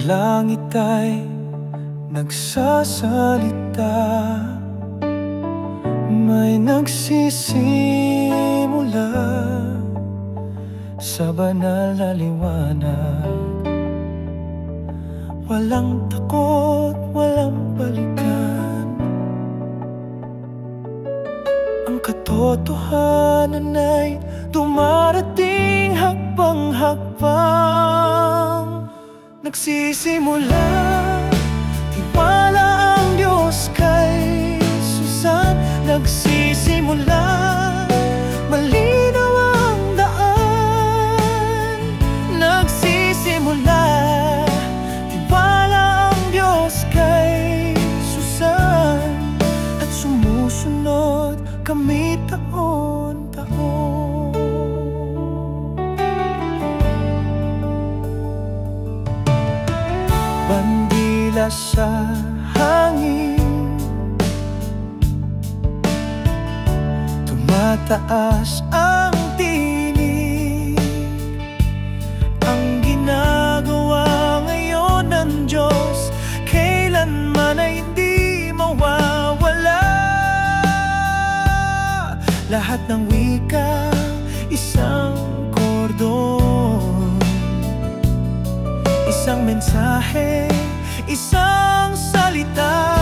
langit ay nagsasalita, may nagsisimula sa banal na liwanag. Walang takot, walang balikan. Ang katotohanan ay dumarating hakbang-hakbang. Nagsisimula, tiwala ang Diyos kay Susan. Nagsisimula, malinaw ang daan. Nagsisimula, tiwala ang Diyos kay Susan. At sumusunod kami taon-taon. Bandila sa hangin, tumataas ang tinig. Ang ginagawa ngayon ng Diyos kailanman ay hindi mawawala. Lahat ng wika, isang kordon, isang mensahe, isang salita.